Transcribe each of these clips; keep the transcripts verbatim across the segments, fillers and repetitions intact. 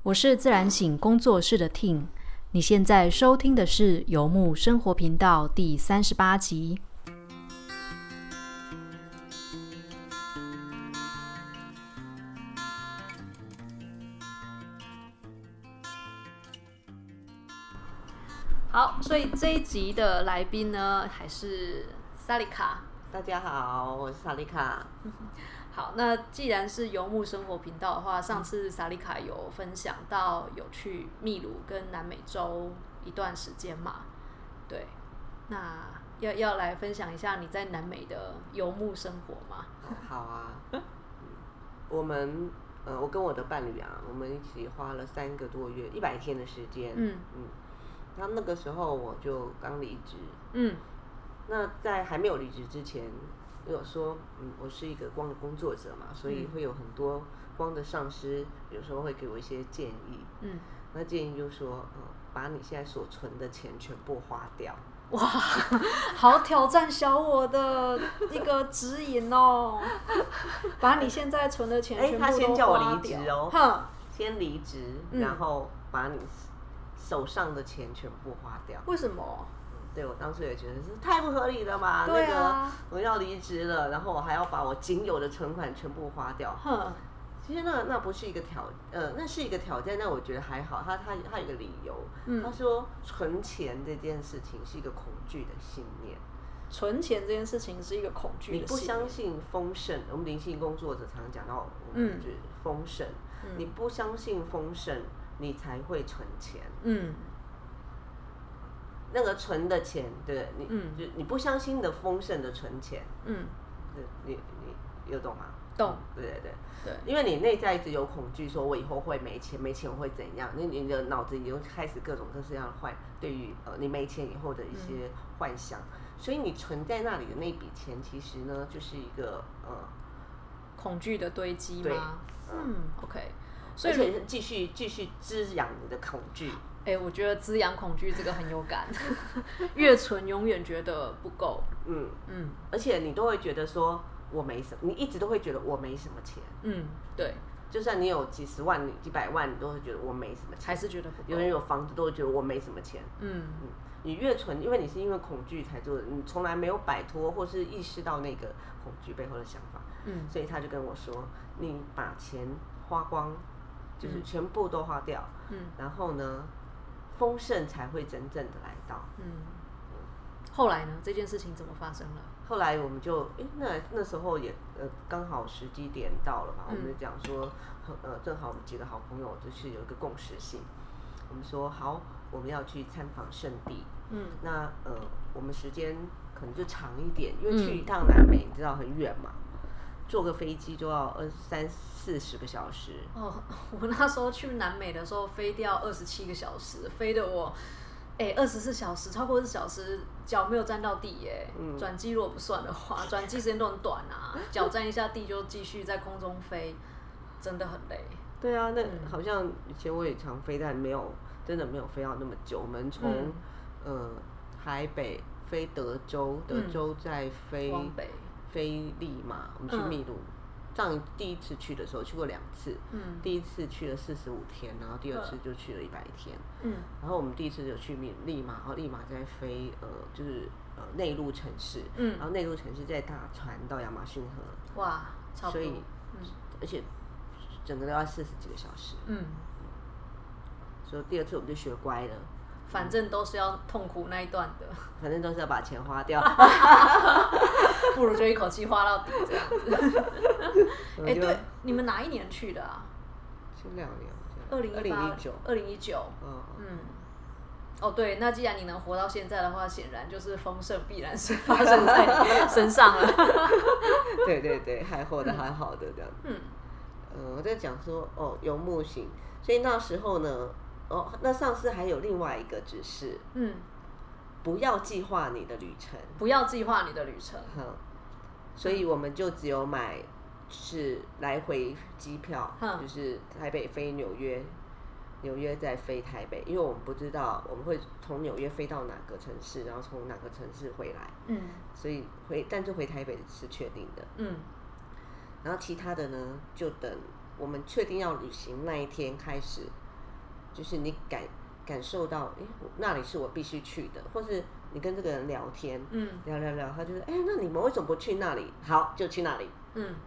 我是自然醒工作室的 Ting， 你现在收听的是游牧生活频道第三十八集。好，所以这一集的来宾呢，还是萨利卡。 大家好，我是萨利卡。 好，那既然是游牧生活频道的话，上次萨利卡有分享到有去秘鲁跟南美洲一段时间嘛？对，那要要来分享一下你在南美的游牧生活吗？ 好啊，我们呃，我跟我的伴侣啊，我们一起花了三个多月，一百天的时间。嗯嗯。然后那个时候我就刚离职。嗯。那在还没有离职之前，有说，嗯，我是一个光的工作者嘛，所以会有很多光的上司，有时候会给我一些建议。嗯。那建议就说，呃，把你现在所存的钱全部花掉。 哇，好挑战小我的一个指引哦！把你现在存的钱全部都花掉。 哎，他先叫我离职哦，哼，先离职，然后把你手上的钱全部花掉。 为什么？ 对，我当初也觉得是太不合理了嘛。 对啊， 那个我要离职了，然后我还要把我仅有的存款全部花掉。哼，其实那那不是一个挑，呃，那是一个挑战，但我觉得还好。他他他有一个理由，嗯、他说存钱这件事情是一个恐惧的信念。 存钱这件事情是一个恐惧的信念。 你不相信丰盛，我们灵性工作者常常讲到，嗯，就是丰盛。嗯、你不相信丰盛，你才会存钱。嗯。那个存的钱，对你，嗯、就你不相信的丰盛的存钱，嗯，你你有懂吗？ 懂， 对对对对，因为你内在一直有恐惧，说我以后会没钱，没钱我会怎样？那你的脑子已经开始各种各式各样的幻，对于呃你没钱以后的一些幻想，嗯、所以你存在那里的那笔钱，其实呢就是一个呃恐惧的堆积吗？ 对， 嗯 ，OK， 所以而且继续继续滋养你的恐惧。 哎、欸，我觉得滋养恐惧这个很有感，越存永远觉得不够。 嗯嗯，而且你都会觉得说我没什么，你一直都会觉得我没什么钱。嗯， 对， 就算你有几十万、几百万，你都会觉得我没什么钱， 还是觉得不够。 有人有房子都会觉得我没什么钱。嗯嗯，你越存，因为你是因为恐惧才做的，你从来没有摆脱或是意识到那个恐惧背后的想法。嗯，所以他就跟我说，你把钱花光，就是全部都花掉。嗯，然后呢？丰盛才会真正的来到。嗯， 后来呢？这件事情怎么发生了？ 后来我们就，哎、欸，那那时候也呃刚好时机点到了嘛，嗯、我们就讲说，呃，正好我们几个好朋友就是有一个共识性，我们说好，我们要去参访圣地。嗯，那呃我们时间可能就长一点，因为去一趟南美，你知道很远嘛。坐个飞机就要二三四十个小时哦！我那时候去南美的时候，飞掉二十七个小时，飞得我，哎、欸，二十四小时，超过二十小时，脚没有沾到地耶。嗯。转机如果不算的话，转机时间都很短啊，脚沾一下地就继续在空中飞，真的很累。 对啊，那、嗯、好像以前我也常飞，但没有真的没有飞到那么久。我们从、嗯、呃台北飞德州，德州再飞。 往北。 飞利马，我们去秘鲁。上、嗯、第一次去的时候去过两次，嗯，第一次去了四十五天，然后第二次就去了一百天，嗯，然后我们第一次就去利马，然后利马再飞呃就是呃内陆城市，嗯，然后内陆城市再搭船到亚马逊河， 哇，超多， 所以、嗯、而且整个都要四十几个小时，嗯，所以第二次我们就学乖了。 反正都是要痛苦那一段的， 反正都是要把钱花掉， 不如就一口气花到底这样子。哎、欸，对，你们哪一年去的啊？ 前两年， 二零一八、二零一九。嗯嗯。哦，对，那既然你能活到现在的话，显然就是丰盛必然是发生在你身上了。 对对对，还活得还好的这样。嗯。呃，我在讲说哦，游牧型，所以那时候呢。哦，那上次还有另外一个指示，嗯，不要计划你的旅程， 不要计划你的旅程， 嗯，所以我们就只有买是来回机票，嗯、就是台北飞纽约，纽约再飞台北，因为我们不知道我们会从纽约飞到哪个城市，然后从哪个城市回来，嗯，所以回，但是回台北是确定的，嗯，然后其他的呢，就等我们确定要旅行那一天开始。 就是你感感受到，哎，那里是我必须去的，或是你跟这个人聊天，嗯，聊聊聊，他就说，哎，那你们为什么不去那里？好，就去那里，嗯。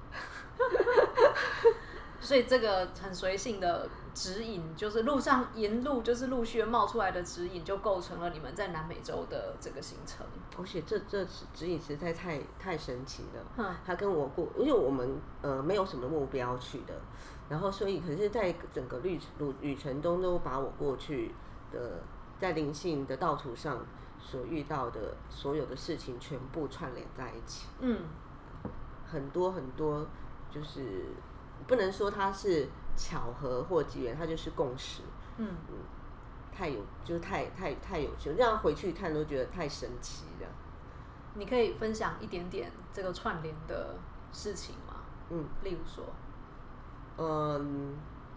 所以这个很随性的指引，就是路上沿路就是陆续冒出来的指引，就构成了你们在南美洲的这个行程。 而且这这指引实在太太神奇了。嗯，他跟我过，因为我们呃没有什么目标去的，然后所以可是在整个旅旅旅程中都把我过去的在灵性的道途上所遇到的所有的事情全部串联在一起。嗯，很多很多就是。不能说它是巧合或机缘，它就是共识。嗯嗯，太有，就是太太太有趣，这样回去看都觉得太神奇了。 你可以分享一点点这个串联的事情吗？嗯，例如说， 嗯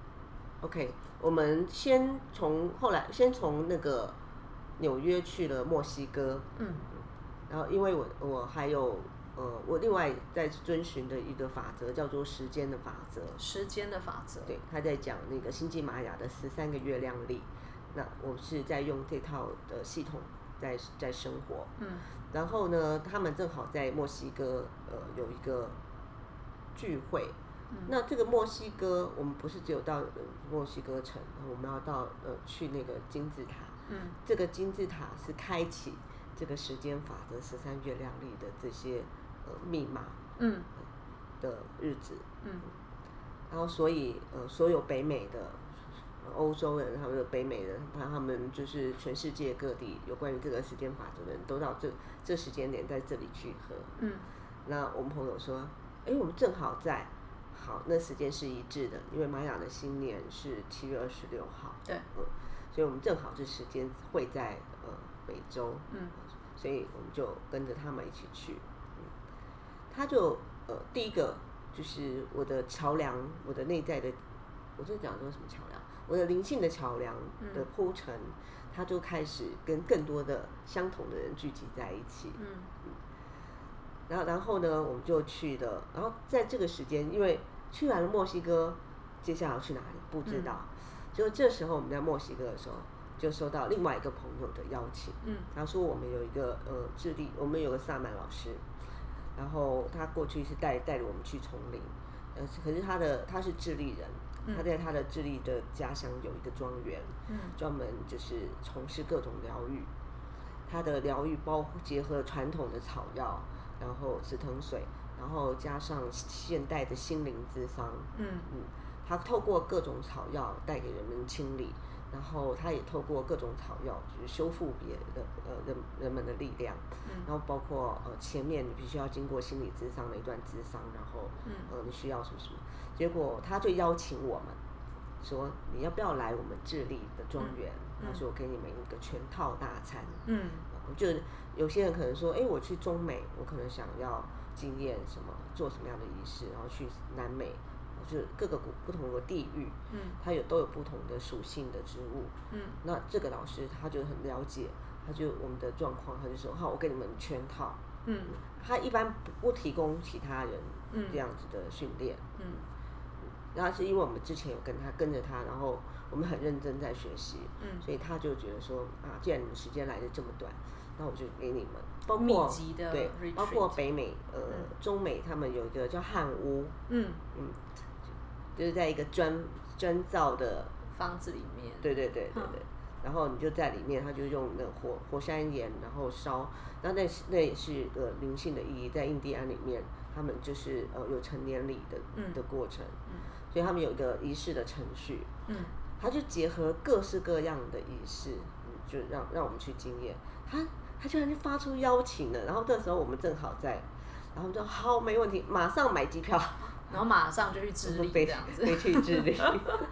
，OK， 我们先从后来先从那个纽约去了墨西哥。嗯，然后因为我我还有。呃，我另外在遵循的一个法则叫做时间的法则。 时间的法则。 对，他在讲那个星际玛雅的十三个月亮历。那我是在用这套的系统在在生活。嗯。然后呢，他们正好在墨西哥呃有一个聚会。嗯。那这个墨西哥，我们不是只有到墨西哥城，我们要到呃去那个金字塔。嗯。这个金字塔是开启这个时间法则十三月亮历的这些。呃，密码，嗯，的日子，嗯，然后所以呃，所有北美的欧洲人，还有北美人，他们就是全世界各地有关于这个时间法则的人，都到这这时间点在这里聚合。嗯，那我们朋友说，哎，我们正好在，好，那时间是一致的，因为玛雅的新年是七月二十六号， 对， 嗯，所以我们正好这时间会在呃北洲，嗯，所以我们就跟着他们一起去。他就呃，第一个就是我的桥梁，我的内在的，我在讲说什么桥梁？我的灵性的桥梁的铺陈，嗯、他就开始跟更多的相同的人聚集在一起。嗯嗯。然后然后呢，我们就去了。然后在这个时间，因为去完了墨西哥，接下来要去哪里不知道。嗯、就这时候我们在墨西哥的时候，就收到另外一个朋友的邀请。嗯。他说我们有一个呃智利，我们有个萨满老师。然后他过去是带带着我们去丛林，呃，可是他的他是智利人，嗯、他在他的智利的家乡有一个庄园，嗯、专门就是从事各种疗愈。他的疗愈包结合传统的草药，然后紫藤水，然后加上现代的心灵咨商，嗯嗯，他透过各种草药带给人们清理。然后他也透过各种草药，就是修复别的呃人人们的力量，嗯、然后包括呃前面你必须要经过心理咨商的一段咨商，然后、嗯、呃你需要什么什么，结果他就邀请我们说你要不要来我们智利的庄园？嗯、他说我给你们一个全套大餐，嗯，就有些人可能说，哎，我去中美，我可能想要经验什么，做什么样的仪式，然后去南美。就是各个不同的地域，嗯，它有都有不同的属性的植物，嗯，那这个老师他就很了解，他就我们的状况，他就说好，我给你们全套，嗯，他一般不不提供其他人这样子的训练，嗯，然后是因为我们之前有跟他跟着他，然后我们很认真在学习，嗯，所以他就觉得说啊，既然你们时间来的这么短，那我就给你们，包括密集的对，包括北美呃、嗯、中美他们有一个叫汉屋，嗯嗯。就是在一个砖砖造的房子里面， 对对对对对，嗯、然后你就在里面，他就用那火火山岩，然后烧，那那那也是呃灵性的意义，在印第安里面，他们就是呃有成年礼的、嗯、的过程，嗯、所以他们有一个仪式的程序，嗯，他就结合各式各样的仪式，嗯、就让让我们去经验，他他居然就发出邀请了，然后这时候我们正好在，然后我们就好没问题，马上买机票。 然后马上就去智利这样子， 飞去智利，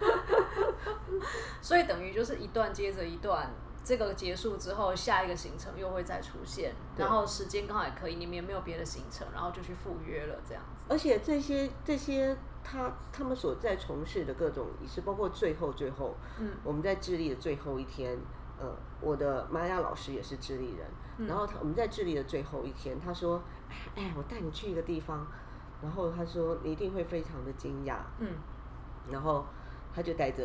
所以等于就是一段接着一段，这个结束之后，下一个行程又会再出现，然后时间刚好也可以，你们也没有别的行程，然后就去赴约了这样子。 而且这些这些他他们所在从事的各种仪式，包括最后最后，嗯，我们在智利的最后一天，呃，我的玛雅老师也是智利人，嗯、然后他我们在智利的最后一天，他说，哎，我带你去一个地方。然后他说你一定会非常的惊讶，嗯，然后他就带着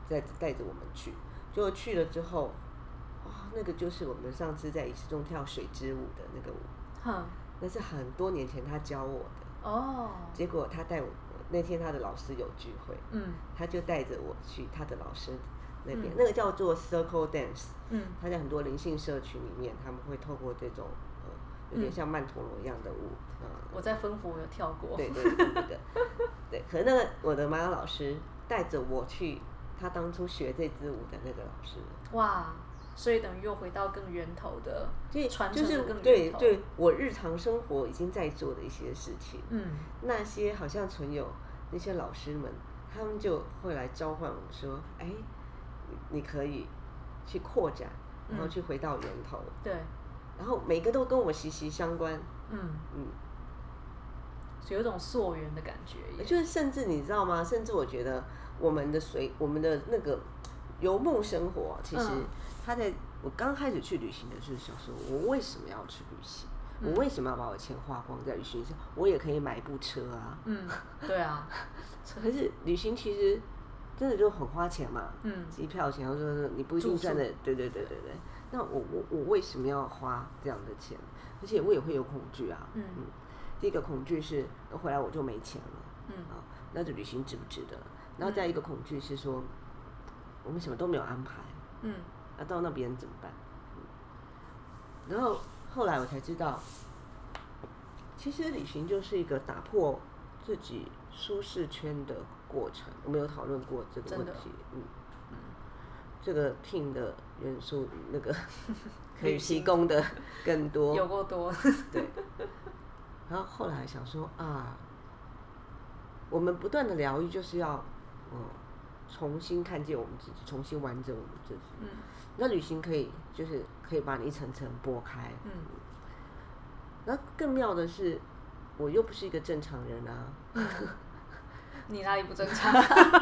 带带着我们去，结果去了之后，哇，那个就是我们上次在仪式中跳水之舞的那个舞， 哼， 那是很多年前他教我的哦， 结果他带我那天他的老师有聚会，嗯，他就带着我去他的老师那边，嗯、那个叫做 circle dance，嗯，他在很多灵性社群里面，他们会透过这种呃有点像曼陀罗一样的舞， 嗯，我在分佛有跳过， 对对对对对，可是那个我的玛雅老师带着我去他当初学这支舞的那个老师， 哇，所以等于又回到更源头的传承的更源头， 对对，我日常生活已经在做的一些事情，嗯，那些好像存有那些老师们，他们就会来召唤我说，哎，你可以去扩展，然后去回到源头，嗯、 对， 然后每个都跟我息息相关，嗯嗯， 有一种溯源的感觉， 就是甚至你知道吗？甚至我觉得我们的随我们的那个游牧生活，其实他在我刚开始去旅行的时候，想说我为什么要去旅行？嗯、我为什么要把我钱花光在旅行上？我也可以买一部车啊。 嗯，对啊。 可是旅行其实真的就很花钱嘛。嗯。机票钱，或者说你不一定赚的，对对对对对。那我我我为什么要花这样的钱？而且我也会有恐惧啊。嗯。嗯，第一个恐惧是回来我就没钱了。嗯。啊，那这旅行值不值得？然后再一个恐惧是说，我们什么都没有安排。嗯。那、啊、到那边怎么办？嗯、然后后来我才知道，其实旅行就是一个打破自己舒适圈的过程。我们有讨论过这个问题，嗯嗯，这个 team 的元素那个可以提供的更多， 有够多， 对。然后后来想说啊，我们不断的疗愈就是要，嗯，重新看见我们自己，重新完整我们自己。嗯。那旅行可以，就是可以把你一层层剥开。嗯。然后更妙的是，我又不是一个正常人啊。嗯、 你哪里不正常？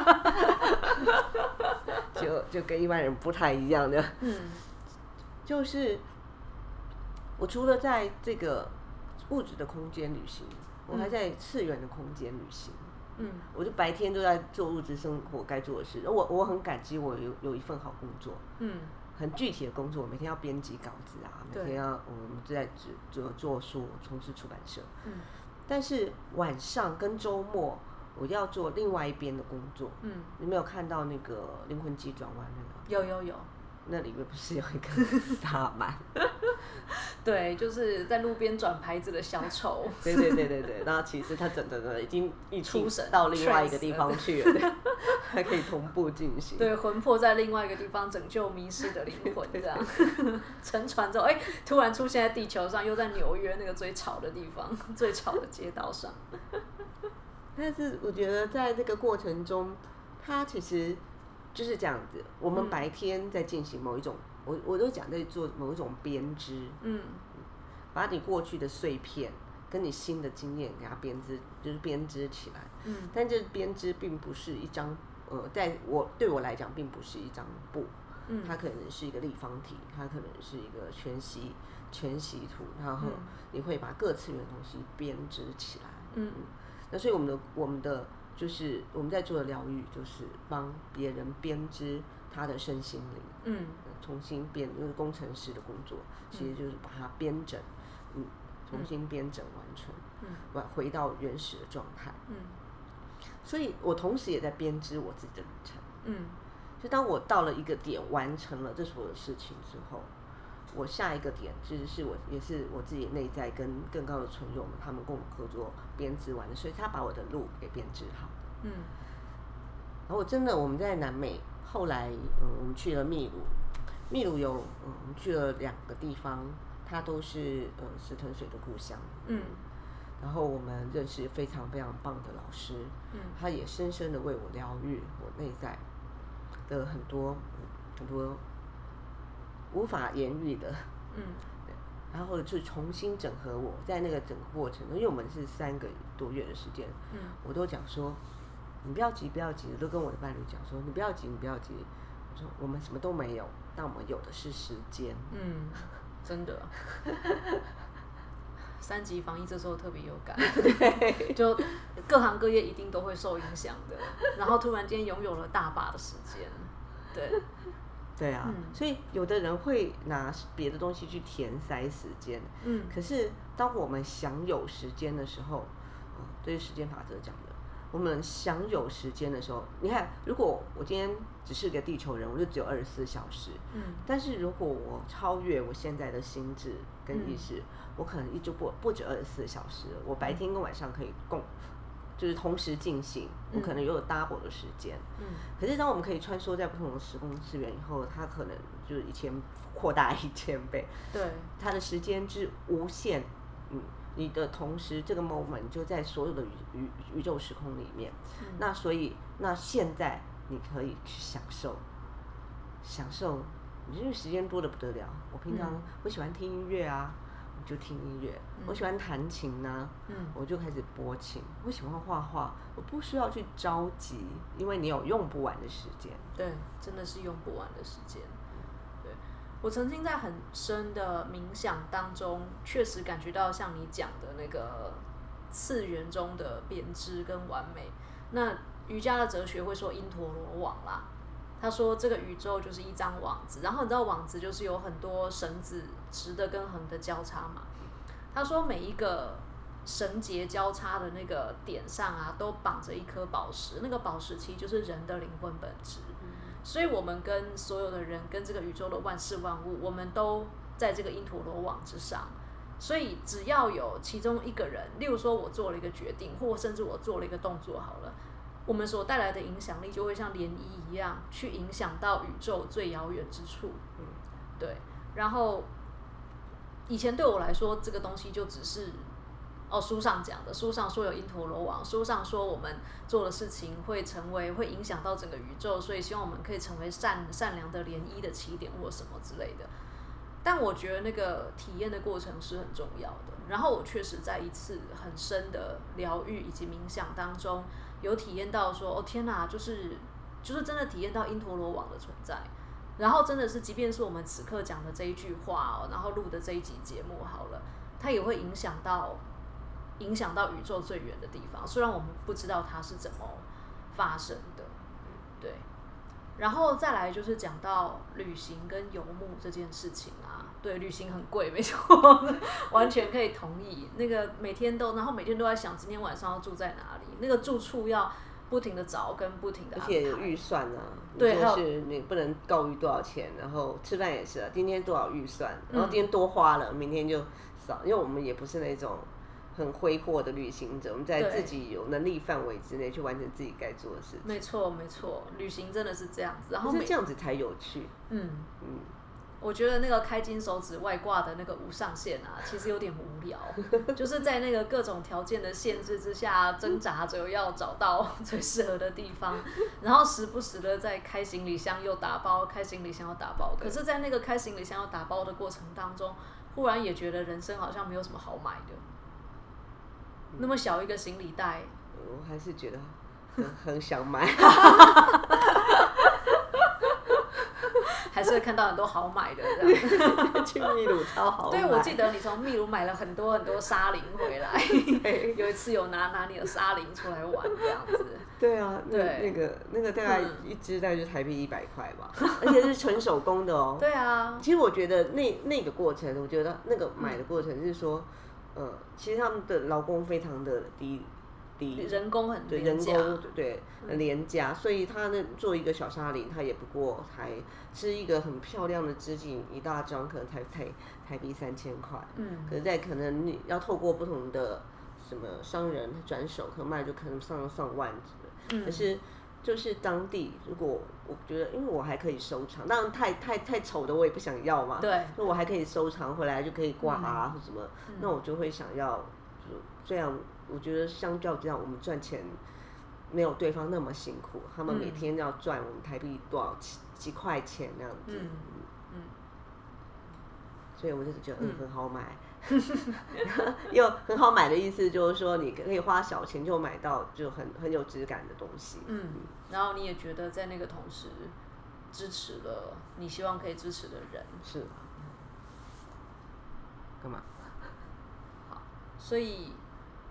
就就跟一般人不太一样的。嗯。就是我除了在这个物质的空间旅行，我还在次元的空间旅行。嗯。我就白天都在做物质生活该做的事。我我很感激我有有一份好工作。嗯。很具体的工作，每天要编辑稿子啊，每天要我们就在做做书，从事出版社。嗯。但是晚上跟周末，我要做另外一边的工作。嗯。你没有看到那个灵魂急转弯那个？有有有。 那里面不是有一个萨满？ 对，就是在路边转牌子的小丑。 对对对对对，然后其实他整整的已经一出神到另外一个地方去了，还可以同步进行。 对，魂魄在另外一个地方拯救迷失的灵魂，这样乘船之后，哎、欸，突然出现在地球上，又在纽约那个最吵的地方，最吵的街道上。 但是我觉得在这个过程中，它其实就是这样子。我们白天在进行某一种，嗯、我我都讲在做某一种编织，嗯，把你过去的碎片跟你新的经验给它编织，就是编织起来。嗯，但这编织并不是一张，呃，在我对我来讲，并不是一张布，嗯，它可能是一个立方体，它可能是一个全息全息图，然后你会把各次元的东西编织起来。嗯，嗯那所以我们的我们的。就是我们在做的疗愈，就是帮别人编织他的身心灵，嗯，重新编，就是工程师的工作，其实就是把它编整，嗯，重新编整完成，嗯，回回到原始的状态，嗯，所以我同时也在编织我自己的旅程，嗯，就当我到了一个点，完成了这所有事情之后，我下一个点其实是我也是我自己内在跟更高的存有们，他们跟我合作编织完的，所以他把我的路给编织好。嗯，然后我真的我们在南美，后来嗯我们去了秘鲁，秘鲁有嗯我们去了两个地方，它都是呃石藤水的故乡。嗯，然后我们认识非常非常棒的老师，嗯，他也深深的为我疗愈我内在的很多很多无法言喻的，嗯，然后就重新整合我，在那个整个过程中，因为我们是三个多月的时间，嗯，我都讲说，你不要急，不要急，我都跟我的伴侣讲说，你不要急，你不要急，我说我们什么都没有，但我们有的是时间， 嗯，真的，三级防疫这时候特别有感， 对， 就各行各业一定都会受影响的，然后突然间拥有了大把的时间。 对。 对啊、嗯，所以有的人会拿别的东西去填塞时间，嗯，可是当我们享有时间的时候，嗯，这是时间法则讲的，我们享有时间的时候，你看，如果我今天只是个地球人，我就只有二十四小时，嗯，但是如果我超越我现在的心智跟意识，嗯、我可能一周不不止二十四小时，我白天跟晚上可以共。就是同时进行，我可能又有 double 的时间。嗯，可是当我们可以穿梭在不同的时空次元以后，它可能就是一千扩大一千倍。 对， 它的时间之无限。嗯，你的同时这个 moment 就在所有的宇宇宇宙时空里面。嗯、那所以，那现在你可以去享受，享受，因为时间多得不得了。我平常我喜欢听音乐啊。就听音乐，嗯、我喜欢弹琴呢、啊，嗯、我就开始拨琴。我喜欢画画，我不需要去着急，因为你有用不完的时间。 对，真的是用不完的时间。对，我曾经在很深的冥想当中，确实感觉到像你讲的那个次元中的编织跟完美。那瑜伽的哲学会说因陀罗网啦。他说这个宇宙就是一张网子，然后你知道网子就是有很多绳子，直的跟横的交叉嘛。他说每一个绳结交叉的那个点上啊，都绑着一颗宝石，那个宝石其实就是人的灵魂本质。所以我们跟所有的人，跟这个宇宙的万事万物，我们都在这个因陀罗网之上。所以只要有其中一个人，例如说我做了一个决定，或甚至我做了一个动作好了，我们所带来的影响力就会像涟漪一样，去影响到宇宙最遥远之处。嗯，对。然后以前对我来说，这个东西就只是哦，书上讲的，书上说有因陀罗网，书上说我们做的事情会成为会影响到整个宇宙，所以希望我们可以成为善善良的涟漪的起点或什么之类的。但我觉得那个体验的过程是很重要的。然后我确实在一次很深的疗愈以及冥想当中，有体验到说，哦天哪，就是就是真的体验到因陀罗网的存在。然后真的是，即便是我们此刻讲的这一句话哦，然后录的这一集节目好了，它也会影响到影响到宇宙最远的地方。虽然我们不知道它是怎么发生的，对。然后再来就是讲到旅行跟游牧这件事情啊，对，旅行很贵，没错，完全可以同意。那个每天都，然后每天都在想今天晚上要住在哪里，那个住处要不停的找跟不停的安排， 而且有预算啊， 对， 就是你不能高于多少钱，然后吃饭也是啊，今天多少预算，然后今天多花了，嗯、明天就少，因为我们也不是那种很挥霍的旅行者，我们在自己有能力范围之内去完成自己该做的事情。 没错，没错，旅行真的是这样子，然后是这样子才有趣。嗯嗯，我觉得那个开金手指外挂的那个无上限啊，其实有点无聊，就是在那个各种条件的限制之下挣扎着要找到最适合的地方，然后时不时的在开行李箱又打包，开行李箱又打包。可是，在那个开行李箱又打包的过程当中，忽然也觉得人生好像没有什么好买的。那么小一个行李袋， 我还是觉得很很想买， 还是会看到很多好买的这样。 去秘鲁超好买。 对，我记得你从秘鲁买了很多很多沙林回来，有一次有拿拿你的沙林出来玩这样子。 对啊，那那个那个大概一只大概就台币一百块吧，而且是纯手工的哦。 对啊， 其实我觉得那那个过程，我觉得那个买的过程是说。呃，其实他们的劳工非常的低低， 人工很对，人工对很廉价，所以他那做一个小沙林，他也不过才是一个很漂亮的织锦，一大张可能才台台币三千块，嗯，可是在可能你要透过不同的什么商人转手，可能卖就可能上上万只，嗯，可是。就是当地，如果我觉得，因为我还可以收藏，当然太太太丑的我也不想要嘛。 对， 那我还可以收藏回来就可以挂啊、嗯、或什么，嗯、那我就会想要，就这样，我觉得相较这样，我们赚钱没有对方那么辛苦，他们每天要赚我们台币多少几几块钱那样子，嗯嗯，所以我就是觉得嗯很好买。又很好买的意思就是说，你可以花小钱就买到就很很有质感的东西。 嗯，然后你也觉得在那个同时支持了你希望可以支持的人。 是。干嘛？ 好，所以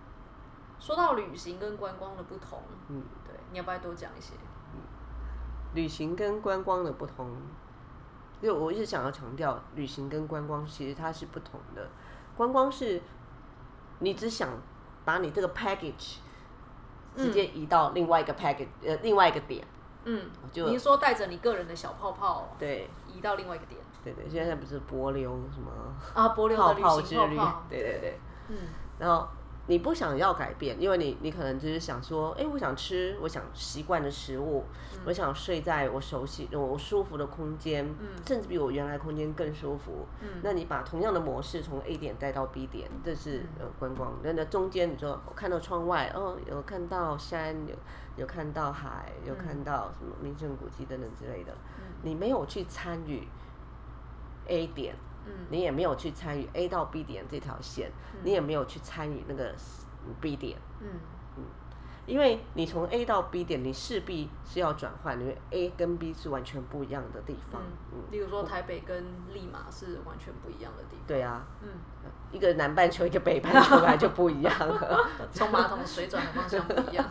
说到旅行跟观光的不同，嗯，对，你要不要多讲一些？ 嗯， 旅行跟观光的不同，就我一直想要强调，旅行跟观光其实它是不同的。观光是你只想把你这个 package 直接移到另外一个 package、嗯、呃另外一个点。 嗯，就你说带着你个人的小泡泡， 对， 移到另外一个点。 对对，现在不是帛琉什么啊，帛琉的旅行泡泡， 对对对，嗯，然后你不想要改变，因为你你可能只是想说，哎，我想吃我想习惯的食物，嗯、我想睡在我熟悉我舒服的空间，嗯，甚至比我原来空间更舒服。嗯，那你把同样的模式从 A 点带到 B 点，这是、嗯、呃观光。那那中间你说我看到窗外，哦，有看到山，有有看到海，有看到什么名胜古迹等等之类的，嗯、你没有去参与 A 点。嗯、你也没有去参与 A 到 B 点这条线，嗯、你也没有去参与那个 B 点，嗯嗯，因为你从 A 到 B 点，你势必是要转换，因为 A 跟 B 是完全不一样的地方。 嗯，例如说台北跟利马是完全不一样的地方。 对啊，嗯，一个南半球，一个北半球来就不一样了， 冲马桶水转的方向不一样。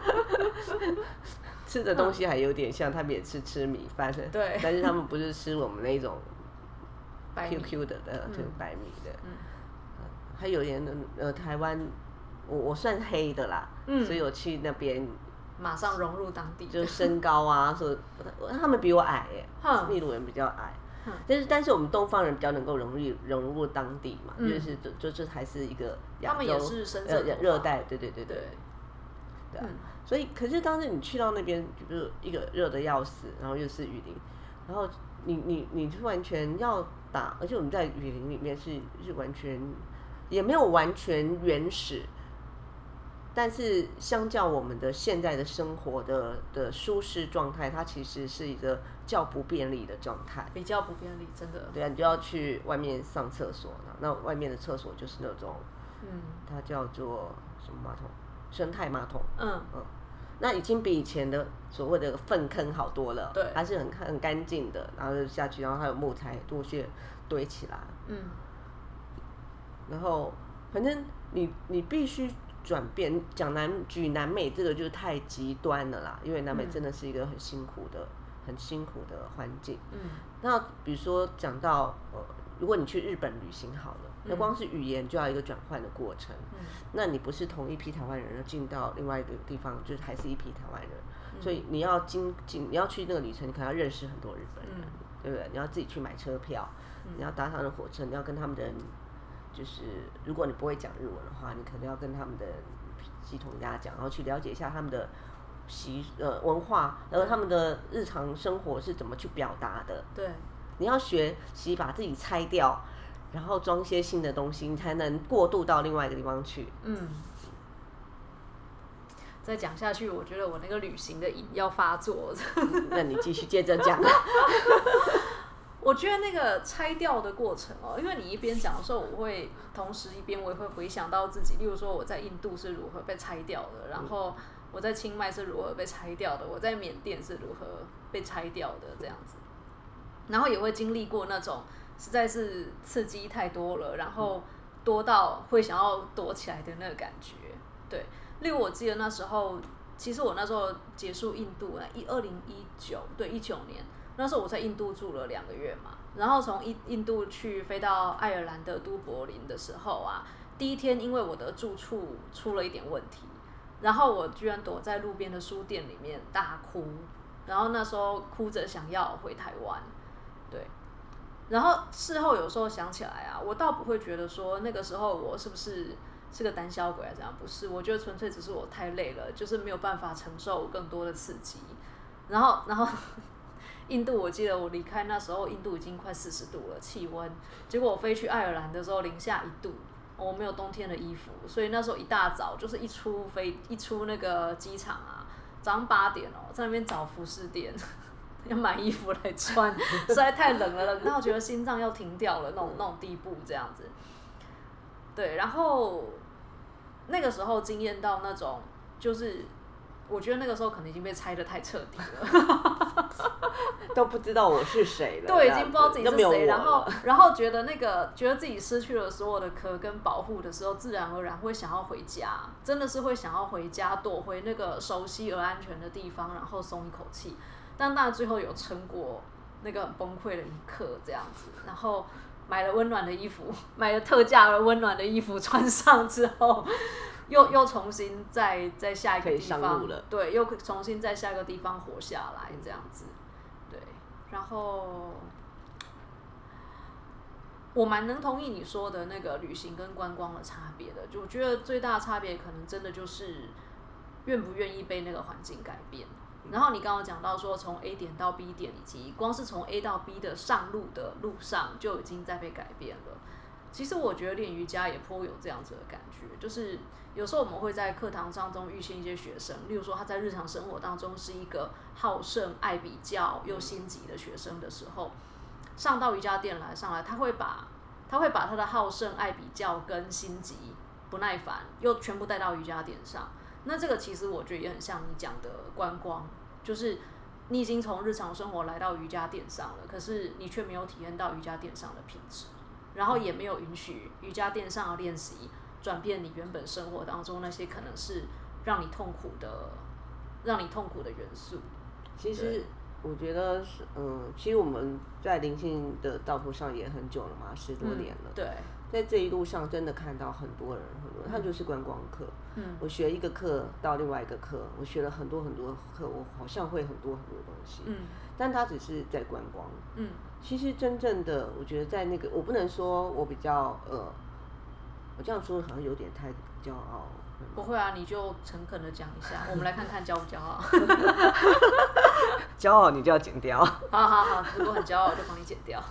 吃的东西还有点像，他们也是吃米饭的， 对， 但是他们不是吃我们那种。Q Q 的的，就白米的，嗯，还有人呃台湾，我我算黑的啦，嗯，所以我去那边马上融入当地， 就身高啊，说他们比我矮耶，秘鲁人比较矮，但是但是我们东方人比较能够融入融入当地嘛，嗯、就是就就是还是一个亚洲， 他们也是深色热带，对对对对，对啊，嗯、所以可是当时你去到那边，就是一个热的要死，然后又是雨林，然后你你你是完全要。而且我们在雨林里面是是完全也没有完全原始，但是相较我们的现在的生活的的舒适状态，它其实是一个较不便利的状态， 比较不便利，真的。 对啊，你就要去外面上厕所，那外面的厕所就是那种，嗯，它叫做什么马桶？生态马桶。嗯嗯。那已经比以前的所谓的粪坑好多了，对，还是很很干净的，然后就下去，然后还有木材多些堆起来，嗯，然后反正你你必须转变，讲南举南美这个就是太极端了啦，因为南美真的是一个很辛苦的、嗯、很辛苦的环境，嗯，那比如说讲到呃，如果你去日本旅行好了。那光是语言就要一个转换的过程，嗯、那你不是同一批台湾人进到另外一个地方，就是还是一批台湾人，嗯、所以你要经经你要去那个旅程，你可能要认识很多日本人，嗯、对不对？你要自己去买车票，嗯、你要搭上的火车，你要跟他们的人，就是如果你不会讲日文的话，你可能要跟他们的系统家讲，然后去了解一下他们的习呃文化，然后他们的日常生活是怎么去表达的。 对， 你要学习把自己拆掉。然后装些新的东西，你才能过渡到另外一个地方去。嗯， 再讲下去，我觉得我那个旅行的瘾要发作。 那你继续接着讲。 我觉得那个拆掉的过程哦，因为你一边讲的时候，我会同时一边我也会回想到自己，例如说我在印度是如何被拆掉的，然后我在清迈是如何被拆掉的，我在缅甸是如何被拆掉的这样子，然后也会经历过那种。实在是刺激太多了，然后多到会想要躲起来的那个感觉。对，例如我记得那时候，其实我那时候结束印度，一二零一九，对，一九年，那时候我在印度住了两个月嘛，然后从印印度去飞到爱尔兰的都柏林的时候啊，第一天因为我的住处出了一点问题，然后我居然躲在路边的书店里面大哭，然后那时候哭着想要回台湾，对。然后事后有时候想起来啊，我倒不会觉得说那个时候我是不是是个胆小鬼啊，这样不是，我觉得纯粹只是我太累了，就是没有办法承受更多的刺激。然后，然后印度，我记得我离开那时候，印度已经快四十度了气温，结果我飞去爱尔兰的时候零下一度，我没有冬天的衣服，所以那时候一大早就是一出飞一出那个机场啊，早上八点哦，在那边找服饰店。要买衣服来穿，实在太冷了，冷到觉得心脏要停掉了那种那种地步，这样子。对，然后那个时候经验到那种，就是我觉得那个时候可能已经被拆得太彻底了， 都不知道我是谁了。 对，已经不知道自己是谁，然后然后觉得那个觉得自己失去了所有的壳跟保护的时候，自然而然会想要回家，真的是会想要回家，躲回那个熟悉而安全的地方，然后松一口气。 但当然最后有撑过那个很崩溃的一刻这样子，然后买了温暖的衣服，买了特价的温暖的衣服穿上之后，又又重新在在下一个地方，对，又重新在下一个地方活下来这样子，对，然后。我蛮能同意你说的那个旅行跟观光的差别的，就我觉得最大的差别可能真的就是愿不愿意被那个环境改变。然后你刚刚讲到说从 A 点到 B 点，以及光是从 A 到 B 的上路的路上就已经在被改变了。其实我觉得练瑜伽也颇有这样子的感觉，就是有时候我们会在课堂当中遇见一些学生，例如说他在日常生活当中是一个好胜、爱比较又心急的学生的时候。上到瑜伽垫来上来，他会把他会把他的好胜、爱比较跟心急、不耐烦，又全部带到瑜伽垫上。那这个其实我觉得也很像你讲的观光，就是你已经从日常生活来到瑜伽垫上了，可是你却没有体验到瑜伽垫上的品质，然后也没有允许瑜伽垫上的练习转变你原本生活当中那些可能是让你痛苦的、让你痛苦的元素。 其实。我觉得是，嗯，其实我们在灵性的道途上也很久了嘛，十多年了。 嗯、对， 在这一路上，真的看到很多人，很多人，他就是观光客。嗯，我学一个课到另外一个课，我学了很多很多课，我好像会很多很多东西。嗯，但他只是在观光。嗯，其实真正的，我觉得在那个，我不能说我比较，呃，我这样说好像有点太骄傲。 不会啊，你就诚恳的讲一下，我们来看看骄不骄傲。 骄傲你就要剪掉。 好好好，如果很骄傲，我就帮你剪掉。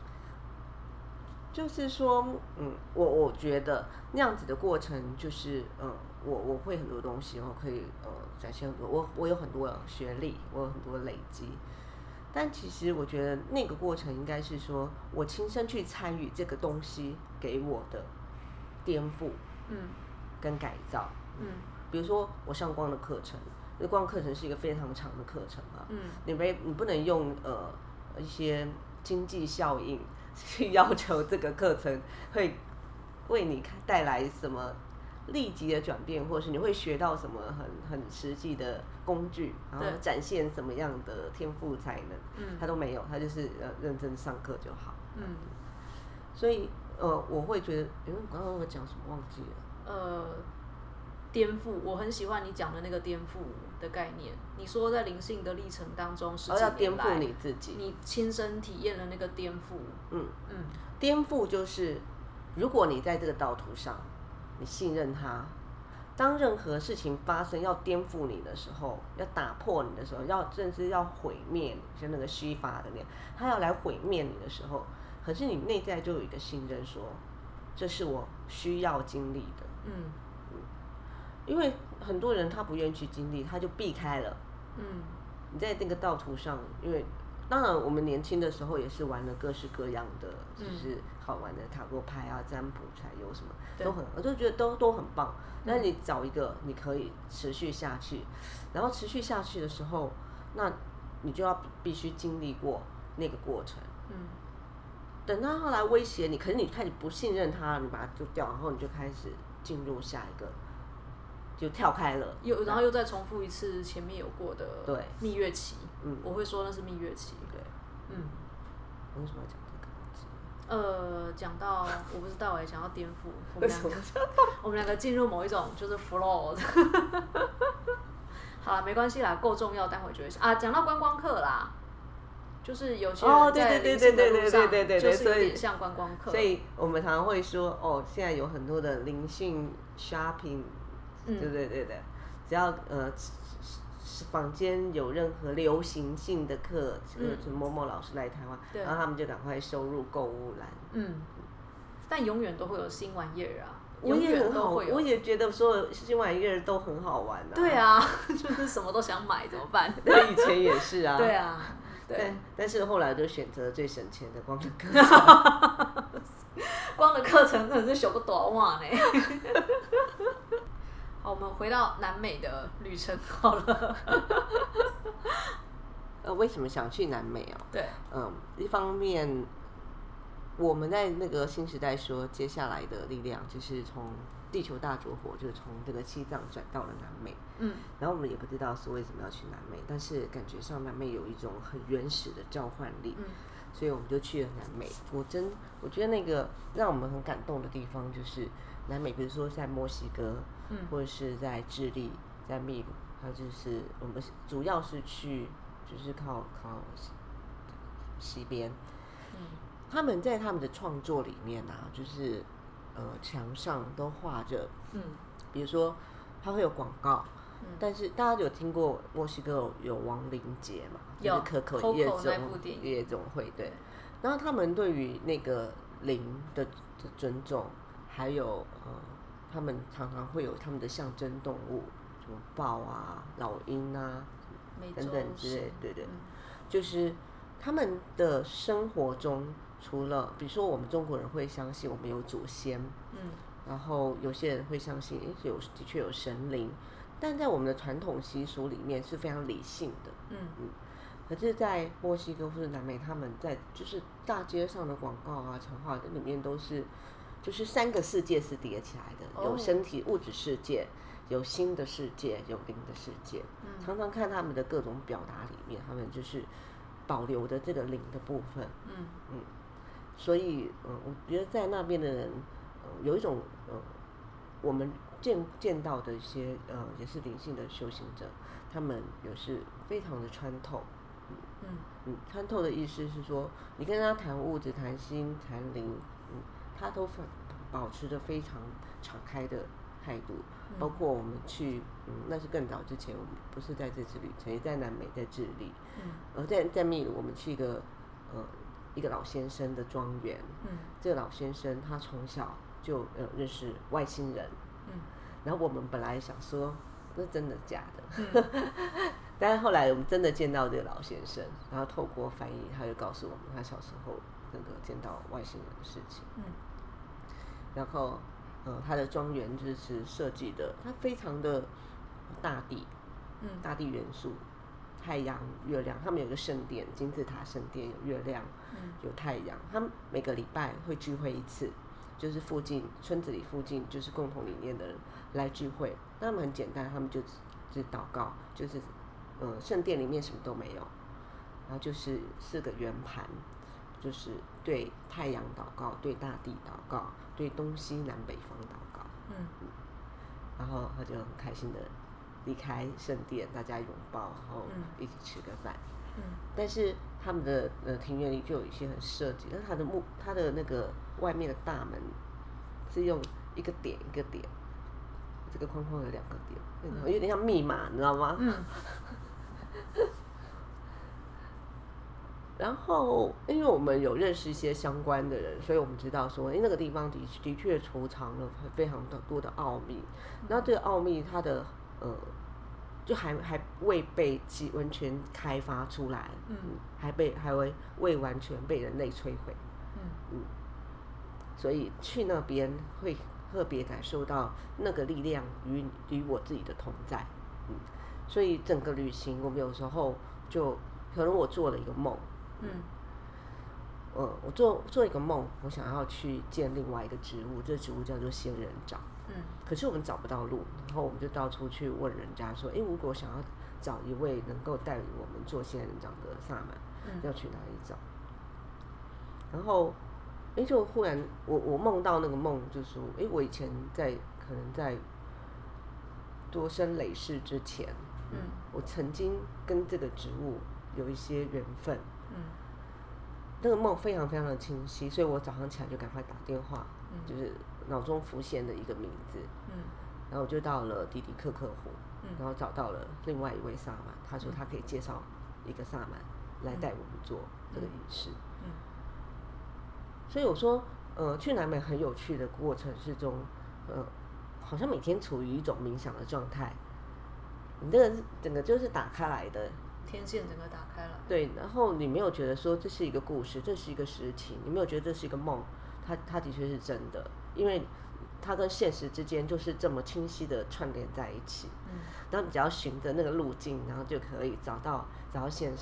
就是说，嗯，我我觉得那样子的过程，就是嗯，我我会很多东西，我可以呃展现很多，我我有很多学历，我有很多累积。但其实我觉得那个过程应该是说我亲身去参与这个东西给我的颠覆，嗯。跟改造，嗯，比如说我上光的课程，那光课程是一个非常长的课程啊，嗯，你没你不能用呃一些经济效应去要求这个课程会为你带来什么立即的转变，或是你会学到什么很很实际的工具，然后展现什么样的天赋才能，嗯，他都没有，他就是呃认真上课就好，嗯，所以呃我会觉得，因为刚刚我讲什么忘记了。 呃，颠覆，我很喜欢你讲的那个颠覆的概念。你说在灵性的历程当中，十几年来， 要颠覆你自己， 你亲身体验了那个颠覆。 嗯嗯，颠覆就是，如果你在这个道途上，你信任他，当任何事情发生要颠覆你的时候，要打破你的时候，要甚至要毁灭你，就那个虚法的念，他要来毁灭你的时候，可是你内在就有一个信任说，这是我需要经历的。嗯嗯，因为很多人他不愿意去经历，他就避开了。嗯，你在那个道途上，因为当然我们年轻的时候也是玩了各式各样的，就是好玩的塔罗牌啊、占卜、彩油什么，都很，我就觉得都都很棒。但是你找一个你可以持续下去，然后持续下去的时候，那你就要必须经历过那个过程。嗯。等他后来威胁你，可是你开始不信任他，你把它丢掉，然后你就开始进入下一个，就跳开了， 又然后又再重复一次前面有过的对蜜月期，嗯，我会说那是蜜月期， 对，嗯，我为什么要讲这个？ 呃，讲到我不知道哎、欸，讲到颠覆，我们两个我们两个进入某一种就是 flow， 好了，没关系啦，够重要，待会就会啊，讲到观光客啦。就是有些人在灵性的路上，就是有点像观光客。 所以我们常常会说，哦，现在有很多的灵性 shopping，嗯，对对对对，只要呃坊间有任何流行性的课，嗯，某某老师来台湾，然后他们就赶快收入购物篮。嗯， 但永远都会有新玩意儿啊。 我也很好，我也觉得所有新玩意儿都很好玩啊。 对啊，就是什么都想买，怎么办？ 我以前也是啊。 对啊。 对，但是后来就选择最省钱的光的课程。 光的课程真的是修个短袜呢。好，我们回到南美的旅程好了。 呃，为什么想去南美哦？ 对， 嗯，一方面， 我们在那个新时代说，接下来的力量就是从地球大着火，就是从这个西藏转到了南美。嗯，然后我们也不知道是为什么要去南美，但是感觉上南美有一种很原始的召唤力。嗯，所以我们就去了南美。我真我觉得那个让我们很感动的地方就是南美，比如说在墨西哥，嗯，或者是在智利，在秘鲁，还有就是我们主要是去就是靠靠西边。嗯，他们在他们的创作里面啊，就是呃墙上都画着，嗯，比如说它会有广告。嗯、但是大家有听过墨西哥有有亡灵节嘛？就是可可夜总夜总会，对。然后他们对于那个灵的的尊重，还有呃，他们常常会有他们的象征动物，什么豹啊、老鹰啊等等之类，对对，嗯、就是他们的生活中，除了比如说我们中国人会相信我们有祖先，嗯，然后有些人会相信，诶，有的确有神灵。但在我们的传统习俗里面是非常理性的，嗯嗯。可是，在墨西哥或者南美，他们在就是大街上的广告啊、强化里面都是，就是三个世界是叠起来的，有身体物质世界，有心的世界，有灵的世界。嗯、常常看他们的各种表达里面，他们就是保留的这个灵的部分，嗯嗯。所以，嗯，我觉得在那边的人，呃，有一种呃，我们。见见到的一些呃，也是灵性的修行者，他们也是非常的穿透，嗯嗯嗯，穿透的意思是说，你跟他谈物质、谈心、谈灵，嗯，他都保持着非常敞开的态度。包括我们去，嗯，那是更早之前，我们不是在这次旅程，也在南美，在智利，嗯，而在在秘鲁，我们去一个呃一个老先生的庄园，嗯，这个老先生他从小就呃认识外星人。嗯，然后我们本来想说，那是真的假的？嗯、但是后来我们真的见到这个老先生，然后透过翻译，他就告诉我们他小时候那个见到外星人的事情。嗯，然后呃，他的庄园就是设计的，它非常的大地，嗯，大地元素，太阳、月亮，他们有个圣殿，金字塔圣殿，有月亮，嗯，有太阳，他们每个礼拜会聚会一次。就是附近村子里附近就是共同理念的人来聚会，那他们很简单，他们就只祷告，就是呃圣殿里面什么都没有，然后就是四个圆盘，就是对太阳祷告，对大地祷告，对东西南北方祷告，嗯，然后他就很开心的离开圣殿，大家拥抱，然后一起吃个饭，嗯，但是他们的呃庭院里就有一些很设计，但是他的木他的那个外面的大门是用一个点一个点，这个框框有两个点，嗯、有点像密码，你知道吗？嗯。然后，因为我们有认识一些相关的人，所以我们知道说，哎，那个地方的的确储藏了非常多的奥秘。然后这个奥秘，它的呃。就还还未被完全开发出来，嗯，还被还未未完全被人类摧毁，嗯嗯，所以去那边会特别感受到那个力量与与我自己的同在，嗯，所以整个旅行我们有时候就可能我做了一个梦，嗯，呃，我做做一个梦，我想要去见另外一个植物，这个植物叫做仙人掌。嗯，可是我们找不到路，然后我们就到处去问人家说，哎，如果想要找一位能够带领我们做仙人掌的萨满，嗯、要去哪里找？然后，哎，就忽然我我梦到那个梦，就说，哎，我以前在可能在多生累世之前，嗯，我曾经跟这个植物有一些缘分，嗯，那个梦非常非常的清晰，所以我早上起来就赶快打电话，嗯、就是脑中浮现的一个名字，嗯，然后我就到了迪迪克克湖，嗯，然后找到了另外一位萨满，他说他可以介绍一个萨满来带我们做这个仪式，嗯，所以我说，呃，去南美很有趣的过程是中，呃，好像每天处于一种冥想的状态，你这个整个就是打开来的。 天线整个打开了， 对，然后你没有觉得说这是一个故事，这是一个实情，你没有觉得这是一个梦，它它的确是真的，因为它跟现实之间就是这么清晰的串联在一起。嗯，然后你只要循着那个路径，然后就可以找到找到线索。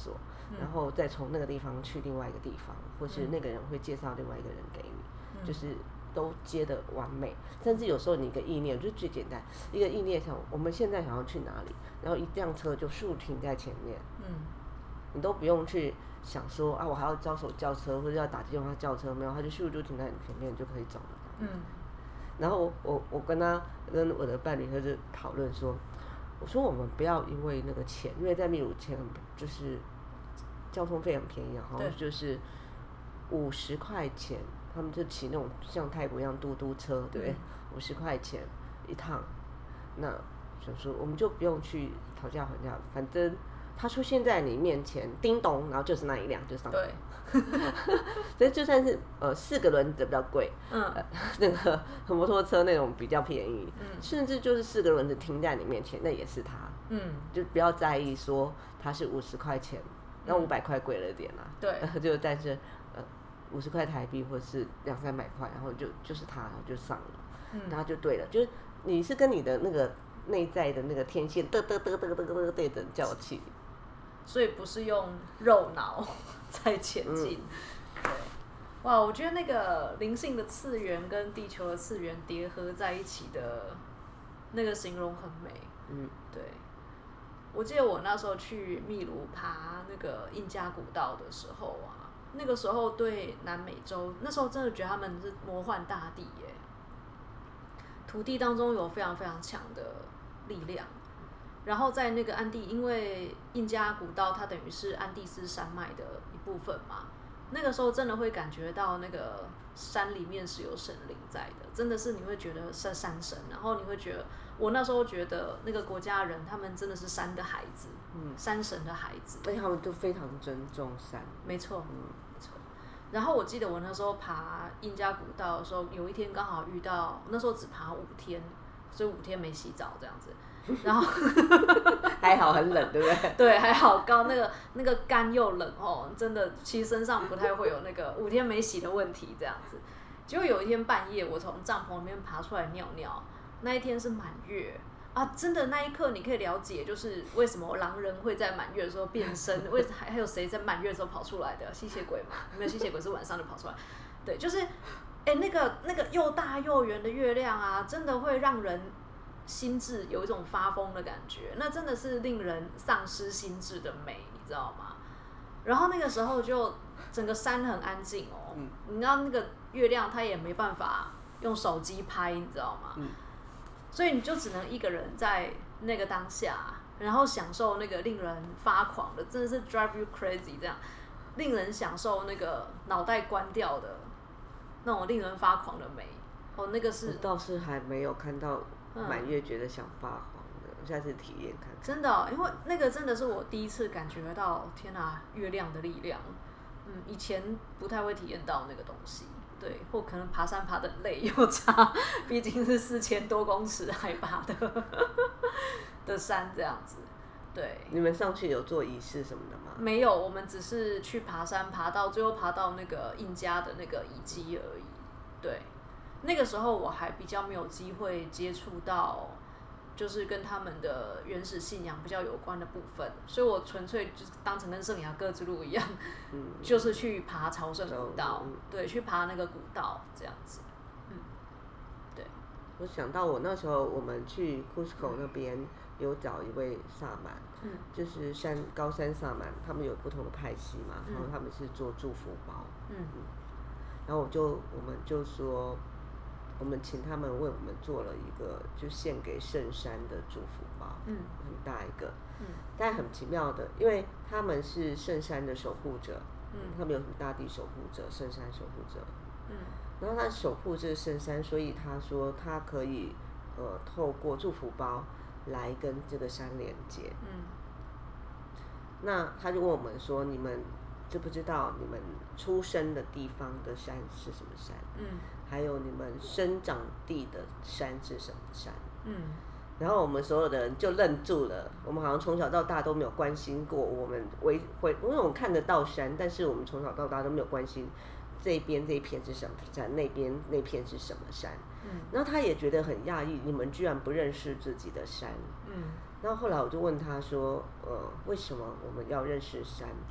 嗯、然后再从那个地方去另外一个地方，或是那个人会介绍另外一个人给你，嗯、就是都接得完美。甚至有时候你一个意念，就是最简单一个意念，想我们现在想要去哪里，然后一辆车就竖停在前面，嗯，你都不用去想说啊，我还要招手叫车或者要打电话叫车，没有，他就咻就停在你前面，你就可以走了。嗯，然后我我我跟他跟我的伴侣他就讨论说，我说我们不要因为那个钱，因为在秘鲁钱就是交通费很便宜，好像就是五十块钱，他们就骑那种像泰国一样嘟嘟车，对不对？五十块钱一趟，那想说我们就不用去讨价还价，反正他出现在你面前，叮咚，然后就是那一辆就上来。对。所以就算是呃四个轮子比较贵，嗯、呃，那个摩托车那种比较便宜，嗯，甚至就是四个轮子停在你面前，那也是他，嗯，就不要在意说它是五十块钱，那五百块贵了点啦，对，呃、就但是呃五十块台币或是两三百块，然后就就是他，然后就上了，嗯，然后就对了，就是你是跟你的那个内在的那个天线嘚嘚嘚嘚嘚嘚对等叫气， 所以不是用肉脑在前进。嗯、对，哇，我觉得那个灵性的次元跟地球的次元叠合在一起的那个形容很美。嗯，对。我记得我那时候去秘鲁爬那个印加古道的时候啊，那个时候对南美洲，那时候真的觉得他们是魔幻大地耶，土地当中有非常非常强的力量。然后在那个安第，因为印加古道它等于是安第斯山脉的一部分嘛，那个时候真的会感觉到那个山里面是有神灵在的，真的是你会觉得是山神，然后你会觉得，我那时候觉得那个国家人他们真的是山的孩子，嗯，山神的孩子， 而且他们都非常尊重山。 没错，嗯，没错。然后我记得我那时候爬印加古道的时候，有一天刚好遇到，那时候只爬五天，所以五天没洗澡这样子。然后还好很冷，对不对？ 对，还好高，那个那个干又冷哦，真的，其实身上不太会有那个五天没洗的问题这样子。结果有一天半夜，我从帐篷里面爬出来尿尿，那一天是满月啊！真的那一刻你可以了解，就是为什么狼人会在满月的时候变身，为还还有谁在满月的时候跑出来的？吸血鬼嘛？有没有吸血鬼是晚上就跑出来？对，就是，哎，那个那个又大又圆的月亮啊，真的会让人心智有一种发疯的感觉，那真的是令人丧失心智的美，你知道吗？然后那个时候就整个山很安静哦，嗯、你知道那个月亮它也没办法用手机拍，你知道吗？嗯、所以你就只能一个人在那个当下，然后享受那个令人发狂的，真的是 drive you crazy 这样，令人享受那个脑袋关掉的那种令人发狂的美。哦，那个是我倒是还没有看到。满月觉得想发黄的，我下次体验看看。 真的、哦，因为那个真的是我第一次感觉到，天哪，月亮的力量。嗯，以前不太会体验到那个东西，对，或可能爬山爬得累又差，毕竟是四千多公尺海拔的的山这样子。对。 你们上去有做仪式什么的吗？ 没有，我们只是去爬山，爬到最后爬到那个印加的那个遗迹而已。对。那个时候我还比较没有机会接触到，就是跟他们的原始信仰比较有关的部分，所以我纯粹就是当成跟圣雅各之路一样，嗯、就是去爬朝圣古道，嗯、对，去爬那个古道这样子。嗯，对。 我想到我那时候我们去 Cusco 那边有找一位萨满，嗯、就是山高山萨满，他们有不同的派系嘛，然后他们是做祝福包，嗯嗯、然后我就我们就说。我们请他们为我们做了一个就献给圣山的祝福包，嗯，很大一个，嗯，但很奇妙的，因为他们是圣山的守护者，嗯，他们有什么大地守护者、圣山守护者，嗯，然后他守护这个圣山，所以他说他可以呃透过祝福包来跟这个山连接，嗯，那他就问我们说，你们知不知道你们出生的地方的山是什么山？嗯。还有你们生长地的山是什么山？嗯，然后我们所有的人就愣住了。我们好像从小到大都没有关心过我们围会，因为我们看得到山，但是我们从小到大都没有关心这边这一片是什么山，那边那片是什么山。嗯，然后他也觉得很讶异，你们居然不认识自己的山。嗯，然后后来我就问他说，呃，为什么我们要认识山？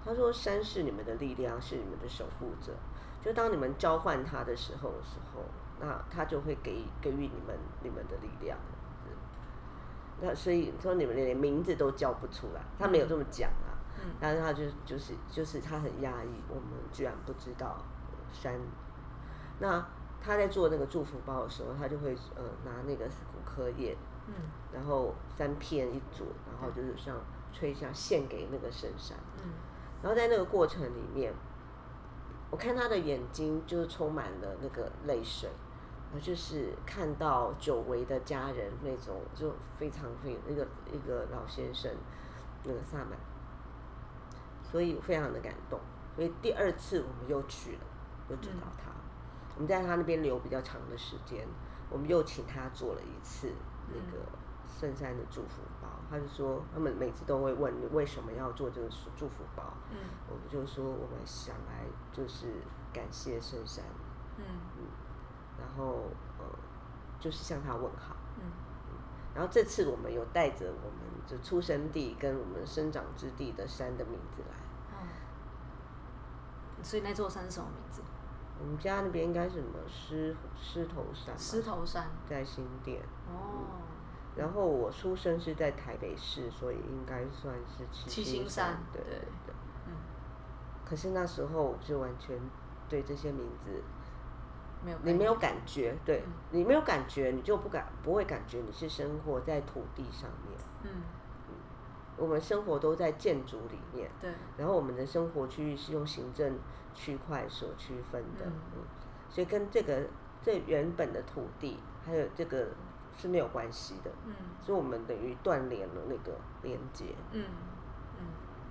他说山是你们的力量，是你们的守护者。就当你们召唤他的时候的时候，那他就会给给予你们你们的力量。那所以说你们连名字都叫不出来，他没有这么讲啊。嗯。但是他就就是就是他很压抑，我们居然不知道山。那他在做那个祝福包的时候，他就会呃拿那个骨科叶，嗯，然后三片一组，然后就是像吹下献给那个圣山。嗯。然后在那个过程里面，我看他的眼睛就是充满了那个泪水，然后就是看到久违的家人那种，就非常非那个一个老先生，那个萨满，所以非常的感动。所以第二次我们又去了，又知道他，嗯、我们在他那边留比较长的时间，我们又请他做了一次那个圣山的祝福包。他就说，他们每次都会问你为什么要做这个祝福包，嗯，我们就说我们想来就是感谢圣山，嗯嗯，然后呃就是向他问好，嗯，然后这次我们有带着我们就出生地跟我们生长之地的山的名字来， 嗯，所以那座山是什么名字？ 我们家那边应该是什么狮狮头山， 狮头山在新店，哦。嗯，然后我出生是在台北市，所以应该算是七星山，对对对，嗯。可是那时候就完全对这些名字没有， 你没有感觉，对，嗯、你没有感觉，你就不感不会感觉你是生活在土地上面，嗯嗯。我们生活都在建筑里面，对。然后我们的生活区域是用行政区块所区分的，嗯，嗯所以跟这个这原本的土地还有这个。是没有关系的，嗯，所以我们等于断联了那个连接，嗯嗯，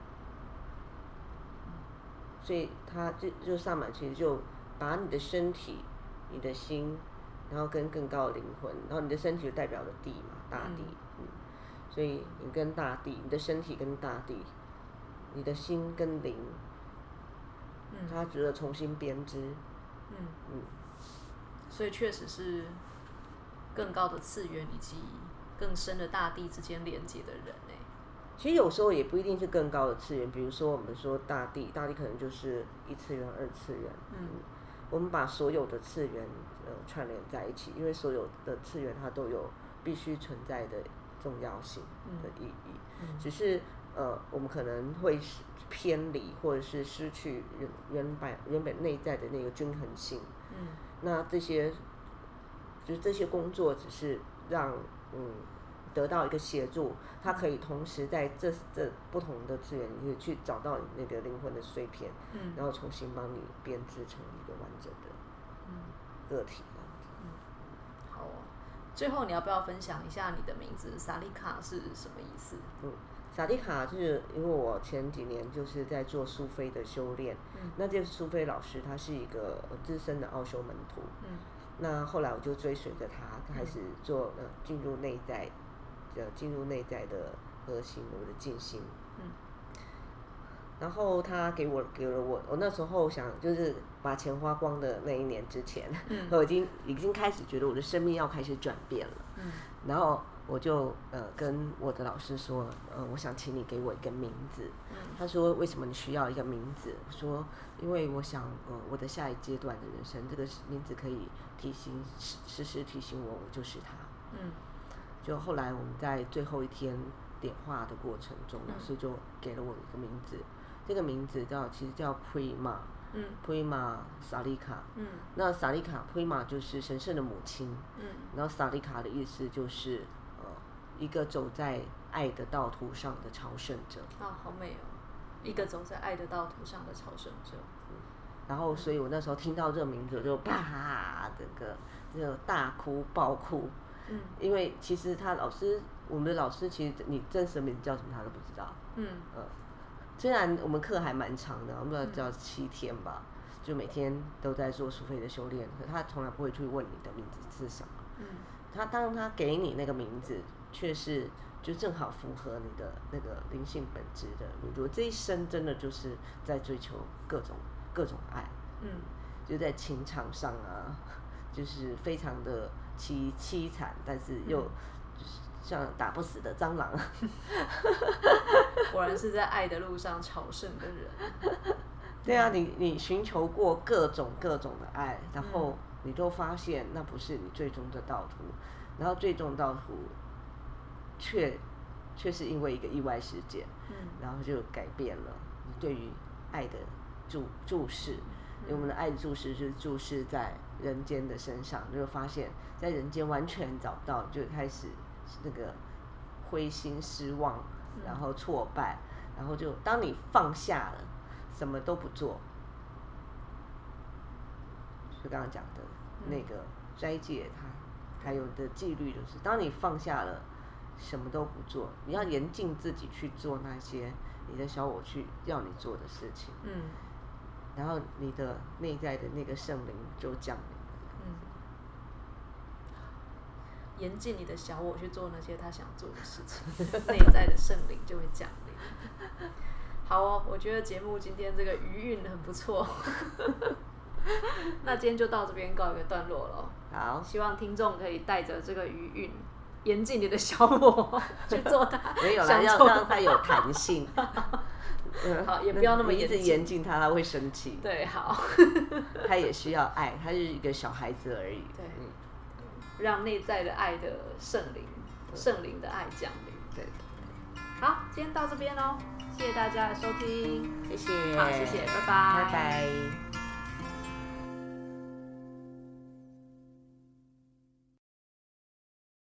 所以他就就萨满其实就把你的身体、你的心，然后跟更高的灵魂，然后你的身体就代表了地嘛，大地，嗯，嗯所以你跟大地，你的身体跟大地，你的心跟灵，嗯，他值得重新编织，嗯嗯，所以确实是。更高的次元以及更深的大地之间连接的人呢？ 其实有时候也不一定是更高的次元，比如说我们说大地，大地可能就是一次元、二次元。嗯，我们把所有的次元呃串联在一起，因为所有的次元它都有必须存在的重要性的意义。嗯，只是呃我们可能会偏离或者是失去原原本原本内在的那个均衡性。嗯，那这些。就是这些工作只是让嗯得到一个协助，它可以同时在这这不同的资源里去找到你那个灵魂的碎片，嗯，然后重新帮你编织成一个完整的嗯个体。 嗯，好哦。最后你要不要分享一下你的名字萨利卡是什么意思？ 嗯，萨利卡就是因为我前几年就是在做苏菲的修炼，嗯，那这个苏菲老师他是一个资深的奥修门徒，嗯。那后来我就追随着他，开始做呃进入内在，呃进入内在的核心，我的静心。嗯。然后他给我给了我，我那时候想就是把钱花光的那一年之前，嗯，我已经已经开始觉得我的生命要开始转变了。嗯。然后我就呃跟我的老师说，呃我想请你给我一个名字。嗯。他说为什么你需要一个名字？我说因为我想呃我的下一阶段的人生，这个名字可以提醒时时提醒我，我就是他。嗯。就后来我们在最后一天点化的过程中，老师就给了我一个名字，这个名字叫其实叫 Prima。嗯 ，Prima 萨利卡，嗯，那萨利卡 Prima 就是神圣的母亲，嗯，然后萨利卡的意思就是呃一个走在爱的道途上的朝圣者。 啊，好美哦，一个走在爱的道途上的朝圣者。嗯， 然后所以我那时候听到这个名字我就啪，整个就大哭爆哭，嗯，因为其实他老师，我们的老师其实你真实的名字叫什么他都不知道，嗯，呃。虽然我们课还蛮长的，我们要叫七天吧，嗯，就每天都在做苏菲的修炼，可他从来不会去问你的名字是什么。嗯，他当他给你那个名字，却是就正好符合你的那个灵性本质的名字。我这一生真的就是在追求各种各种爱，嗯，就在情场上啊，就是非常的凄凄惨，但是又就是像打不死的蟑螂。 果然是在爱的路上朝圣的人。 对啊，你你寻求过各种各种的爱，然后你都发现那不是你最终的道途，然后最终道途却却是因为一个意外事件，嗯，然后就改变了你对于爱的注注视。因为我们的爱的注视就是注视在人间的身上，就会发现在人间完全找不到，就开始那个灰心失望，然后挫败，然后就当你放下了，什么都不做，就刚刚讲的那个斋戒，它还有的纪律就是，当你放下了，什么都不做，你要严禁自己去做那些你的小我去要你做的事情，嗯，然后你的内在的那个圣灵就降临了，嗯， 严禁你的小我去做那些他想做的事情，内在的圣灵就会降临。好哦，我觉得节目今天这个余韵很不错。那今天就到这边告一个段落了。 好， 希望听众可以带着这个余韵，严禁你的小我去做它。 没有啦，要让它有弹性。 好，也不要那么严禁。一直严禁它，它会生气。 对，好。 它也需要爱，它是一个小孩子而已。 对，嗯、让内在的爱的圣灵，圣灵的爱降临。 对。 好，今天到这边喽，谢谢大家的收听， 谢谢。 好，谢谢，拜拜， 拜拜。